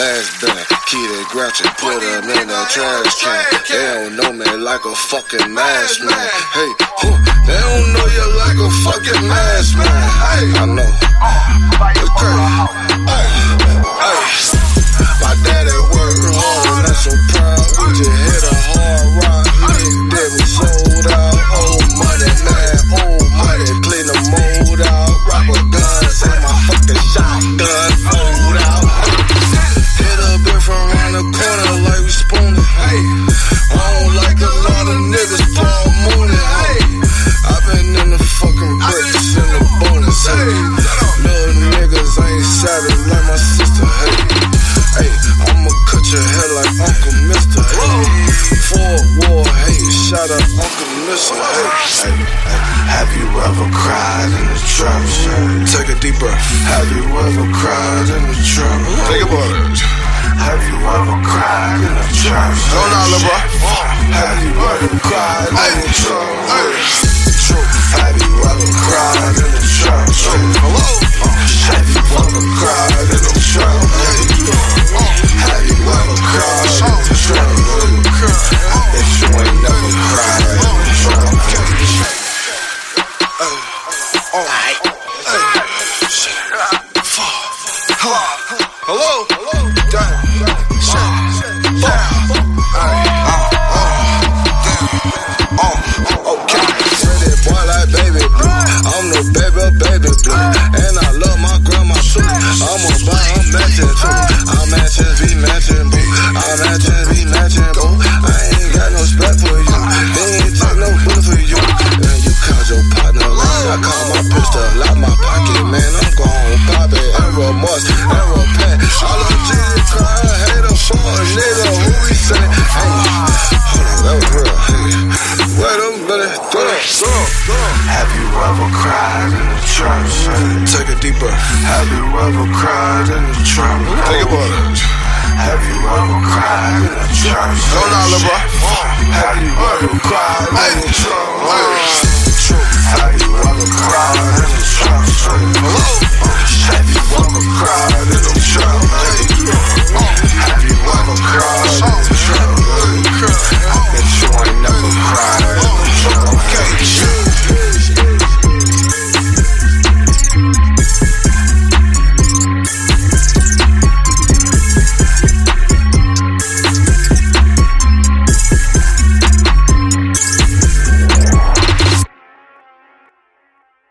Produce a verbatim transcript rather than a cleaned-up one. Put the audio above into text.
last band. Key that Grouchy, put him in the trash can. They don't know me like a fucking mask man. Hey, huh, they don't know you like a fucking mask man. Hey, I know. It's crazy. Hey, hey. My daddy worked hard and I'm so proud. We just hit a hard rock. Then we sold out. Old money, man, old money. Clean the mold out. Rock with guns and my fucking shotgun fold out. Hit a bit from around the corner like we spooning. Hey, I don't like a lot of niggas Paul Mooney. Hey, I've been in the fucking bricks and the bonus. Hey, little niggas ain't savage like my sister. Hey, hey, I'ma cut your head like Uncle Mister. Hey, Ford War, hey, shout out Uncle Mister. Hey, hey, hey, have you ever cried in the trap? Take a deep breath. Have you ever cried in the trap? Think about it. Have you ever cried in the trap? Don't know, bro. Have you ever cried in the trap? Have you ever cried in the trap? Hello? Have you ever cried in the trap? Have you ever cried in the trap? If you ain't never cried in the trap. Hello? Hello? I'm the baby, baby blue, and I love my grandma too. I'm a buy, I'm matching too. I'm matching, be matching, boo. I'm matching, be matching, boo. I ain't got no spec for you. They ain't take no bullet for you. And you called your partner, I call my pistol out my pocket, man. I'm gon' pop it and remorse and repent. All of Jesus crying, hate a for a nigga who we say. Hey, hold on, that was real. Hey, wait a minute, throw it, throw it. Have you ever cried in the trap? Take a deep breath. Have you ever cried in the trap? Think about it. Have you ever cried in the trap? Don't know, bro. Have you ever cried in the trap?